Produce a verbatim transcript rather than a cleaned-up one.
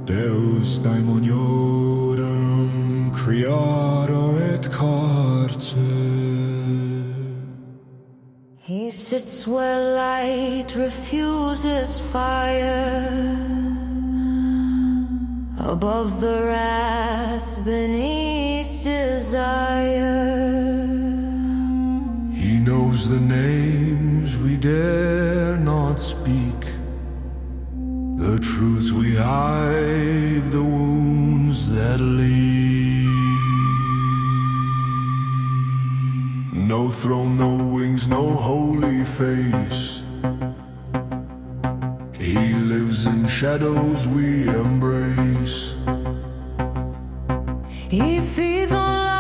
Deus daemoniorum creator et carce. He sits where light refuses fire, above the wrath beneath desire. He knows the names we dare not speak, the truths we hide, the wounds that leak. No throne, no wings, no holy face. He lives in shadows we embrace.